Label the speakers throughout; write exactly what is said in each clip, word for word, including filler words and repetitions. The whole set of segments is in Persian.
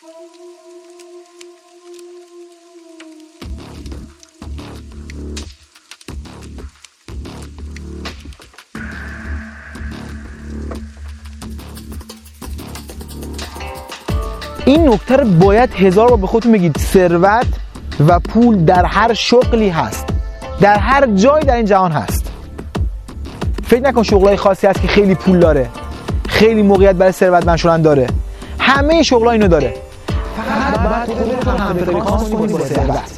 Speaker 1: این نکته رو باید هزار بار به خودتون بگید. ثروت و پول در هر شغلی هست، در هر جایی در این جهان هست. فکر نکن شغلای خاصی هست که خیلی پول داره، خیلی موقعیت برای ثروتمند شدن داره. همه شغل‌ها اینو داره. فقط باید خودتون همکاری خاص کنید با ثروت.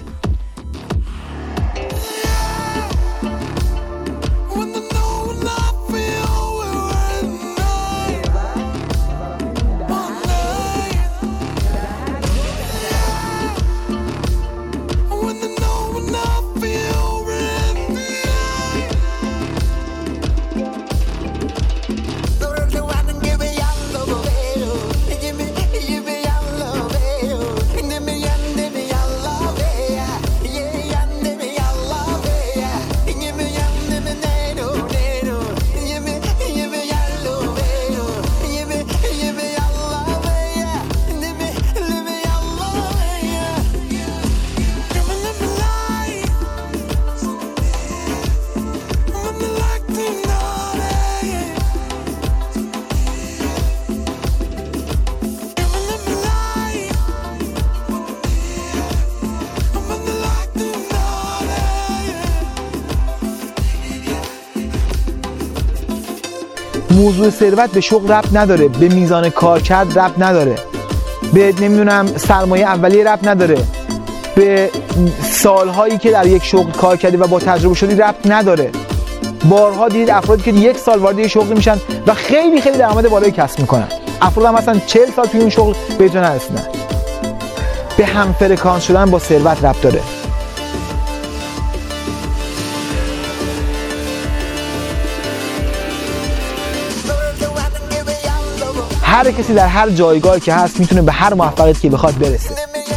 Speaker 1: موضوع ثروت به شغل ربط نداره، به میزان کارکرد ربط نداره، به نمیدونم سرمایه اولیه ربط نداره، به سالهایی که در یک شغل کار کردی و با تجربه شدی ربط نداره. بارها دیدید افرادی که یک سال وارد یک شغل میشن و خیلی خیلی درآمد بالایی کسب میکنن، افراد هم مثلا چهل سال توی اون شغل به جا نرسیدن. به هم فرکانس شدن با ثروت ربط داره. هر کسی در هر جایگاهی که هست میتونه به هر موفقیتی که بخواد برسه.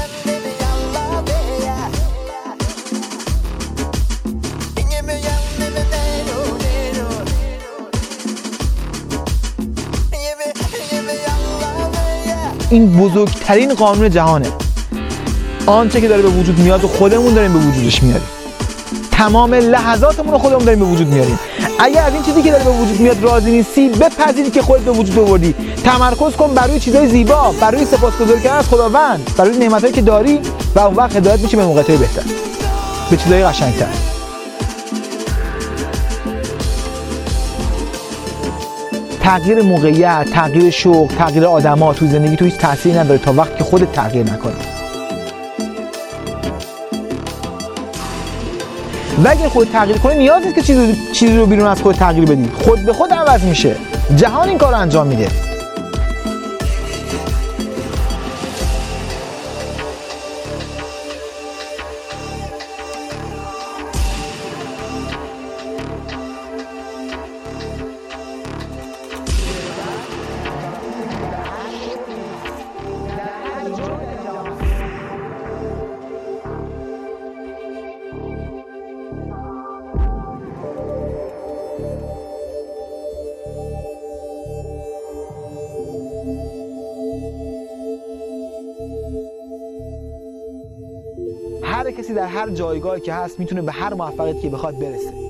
Speaker 1: این بزرگترین قانون جهانه. آنچه که داره به وجود میاد و خودمون داریم به وجودش میاریم. تمام لحظاتمون رو خودمون داریم به وجود میاریم. اگر از این چیزی که داره به وجود میاد راضی نیستی، بپذیر که خودت به وجود آوردی. تمرکز کن بر روی چیزای زیبا، بر روی سپاسگزاری کردن از خداوند، بر روی نعمتایی که داری و اون وقت هدایت میشی به موقعیت‌های بهتر، به چیزای قشنگ‌تر. تغییر موقعیت، تغییر شغل، تغییر آدم‌ها تو زندگی تو هیچ تأثیری نداره تا وقتی که خودت تغییر نکنی. و اگه خود تغییر کنی نیاز نیست که چیزی چیزی رو بیرون از خود تغییر بدی، خود به خود عوض میشه. جهان این کار رو انجام میده. هر کسی در هر جایگاهی که هست میتونه به هر موفقیتی که بخواد برسه.